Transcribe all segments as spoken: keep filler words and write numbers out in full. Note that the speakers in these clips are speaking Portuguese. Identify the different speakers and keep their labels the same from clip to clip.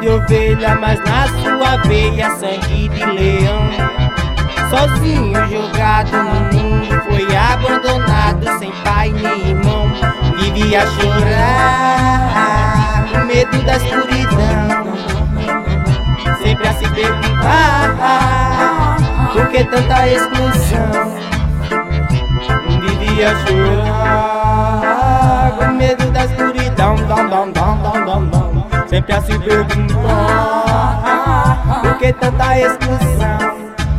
Speaker 1: de ovelha, mas na sua veia sangue de leão. Sozinho jogado no mundo, foi abandonado, sem pai nem irmão. Vivia a chorar, com medo da escuridão, sempre a se perguntar por que tanta exclusão. Vivia a chorar, com medo da escuridão, dom, dom, dom, dom, dom, dom. Sempre a se perguntar por que tanta exclusão.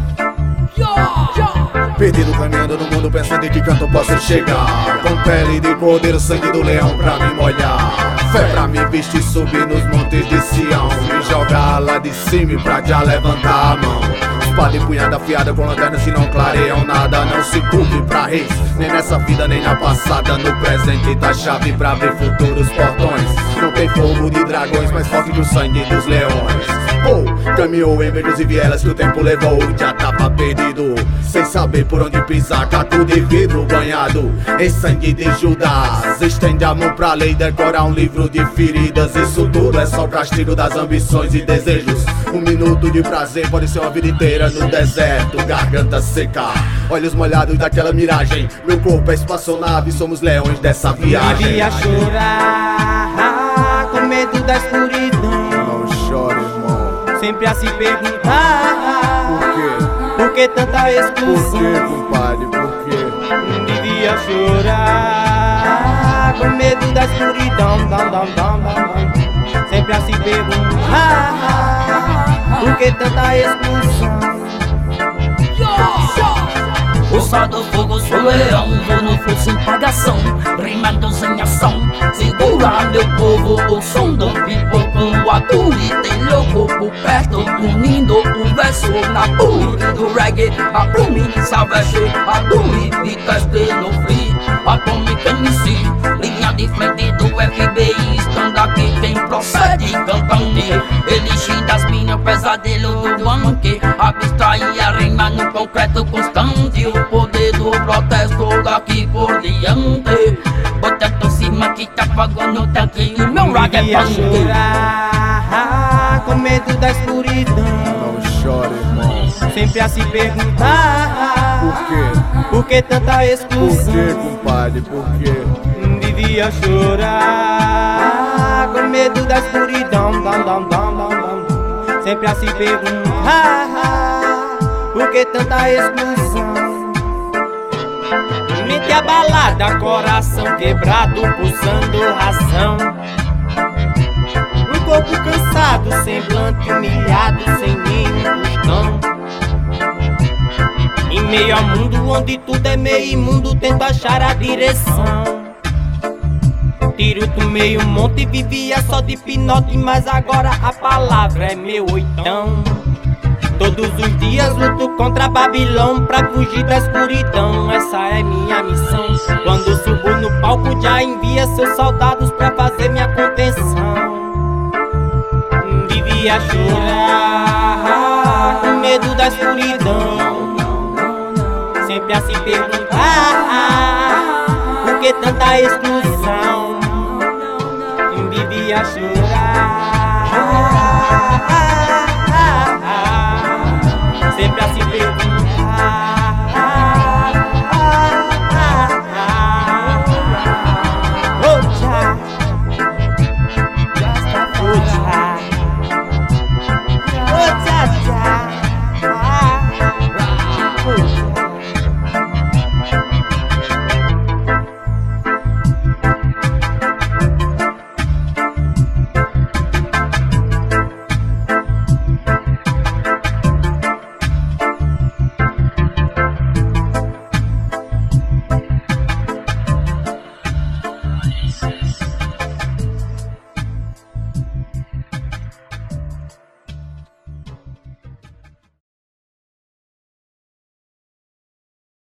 Speaker 2: Perdido caminhando no mundo, pensando em que canto posso chegar. Com pele de cordeiro, sangue do leão pra me molhar. Fé pra me vestir, subir nos montes de Sião. Me jogar lá de cima e pra já levantar a mão. Espada empunhada afiada com lanternas que não clareiam nada. Não se curve pra reis, nem nessa vida nem na passada. No presente tá chave pra abrir futuros portões. Não tem fogo de dragões, mais forte que o sangue dos leões. Oh, caminhou em becos e vielas que o tempo levou. Já tava perdido, sem saber por onde pisar. Caco de vidro banhado em sangue de Judas. Estende a mão pra lei, decora um livro de feridas. Isso tudo é só o castigo das ambições e desejos. Um minuto de prazer pode ser uma vida inteira no deserto. Garganta seca, olhos molhados daquela miragem. Meu corpo é espaçonave, somos leões dessa viagem.
Speaker 1: Vivia a chorar, com medo da escuridão.
Speaker 2: Não chore, irmão.
Speaker 1: Sempre a se perguntar
Speaker 2: por quê?
Speaker 1: Por que tanta exclusão?
Speaker 2: Por quê, compadre? Por quê?
Speaker 1: Vivia a chorar, com medo da escuridão, dom, dom, dom, dom, dom. Sempre a se perguntar por que tanta exclusão?
Speaker 3: Força do fogo, sou leão, vou no fluxo sem pagação, rimando sem ação. Segura meu povo, o som do pipoco, atue, tem louco por perto, unindo o verso na pule do reggae, a plume, savage, a dumi, e teste no free, Atomic M C, linha de frente do F B I, estando aqui quem procede cantando, elixir das minhas, pesadelo do banque, abstrair a rima no concreto constante, o poder do protesto daqui por diante. Botando cima que tá pagando daqui, o meu rap é punk.
Speaker 1: Chorar, com medo da escuridão.
Speaker 2: Não chore, irmão.
Speaker 1: Sempre a se perguntar
Speaker 2: por quê?
Speaker 1: Por que tanta exclusão?
Speaker 2: Por quê, compadre? Por quê?
Speaker 1: Vivia a chorar, com medo da escuridão, dom, dom, dom, dom, dom. Sempre a se perguntar por que tanta exclusão? Mente abalada, coração quebrado, pulsando razão. Um corpo cansado, semblante humilhado, sem nenhum tostão. Em meio ao mundo onde tudo é meio imundo, tento achar a direção. Tiro do meio monte, vivia só de pinote, mas agora a palavra é meu oitão. Todos os dias luto contra Babilão pra fugir da escuridão, essa é minha missão. Quando subo no palco já envia seus soldados pra fazer minha contenção. Vivia a chorar, com medo da escuridão, sempre a se perguntar por que tanta exclusão?